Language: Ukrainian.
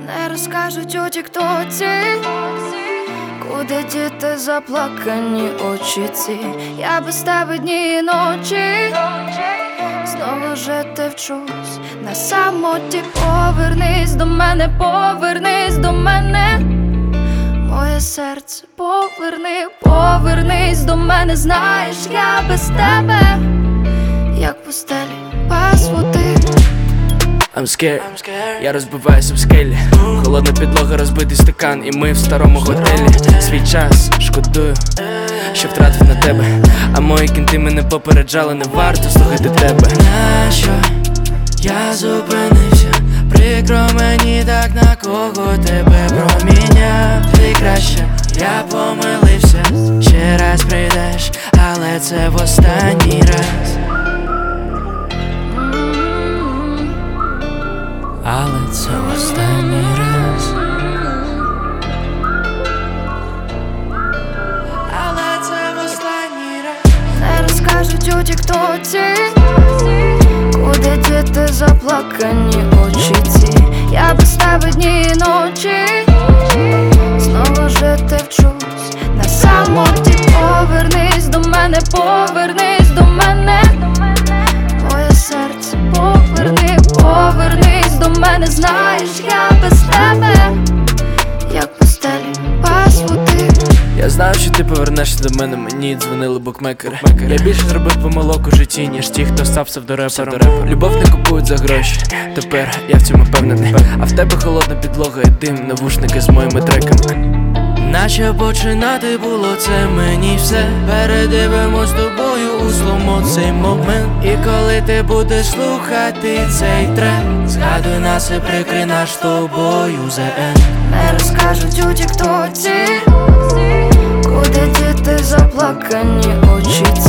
Не розкажуть у тіктоці, куди діти заплакані очі ці. Я без тебе дні і ночі, знову жити вчусь на самоті. Повернись до мене, повернись до мене, моє серце, повернись до мене. Знаєш, я без тебе, як пустелі без води. I'm scared, я розбиваюся в скелі. Холодна підлога, розбитий стакан, і ми в старому готелі. Свій час шкодую, що втратив на тебе, а мої кінти мене попереджали, не варто слухати тебе. Нащо я зупинився? Прикро мені так, на кого тебе проміняв. Ти краще, я помилився. Ще раз прийдеш, але це в останній раз. Але це в останній раз. Але це в останній раз. Не розкажуть у тіктоці, куди діти заплакані очі ці. Я без тебе дні і ночі, знову жити вчусь на самоті. Повернись до мене, повернись до мене, моє серце, повернись до мене. Знаєш, я без тебе, як пустелі без води. Я знав, що ти повернешся до мене, мені дзвонили букмекери. Я більше зробив помилок у житті, ніж ті, хто став псевдорепером. Любов не купують за гроші, тепер я в цьому впевнений. А в тебе холодна підлога і дим, навушники з моїми треками. Наче починати було це мені все. Передивимось з тобою у сломо цей момент. І коли ти будеш слухати цей трек, згадуй нас і прикрий наш з тобою ЗН. Не розкажуть у тіктоці, куди діти заплакані очі